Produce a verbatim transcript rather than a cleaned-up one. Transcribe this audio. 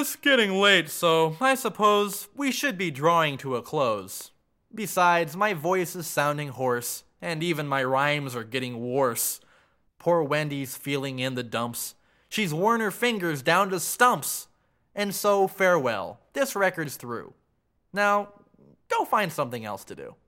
It's getting late, so I suppose we should be drawing to a close. Besides, my voice is sounding hoarse, and even my rhymes are getting worse. Poor Wendy's feeling in the dumps. She's worn her fingers down to stumps. And so, farewell. This record's through. Now, go find something else to do.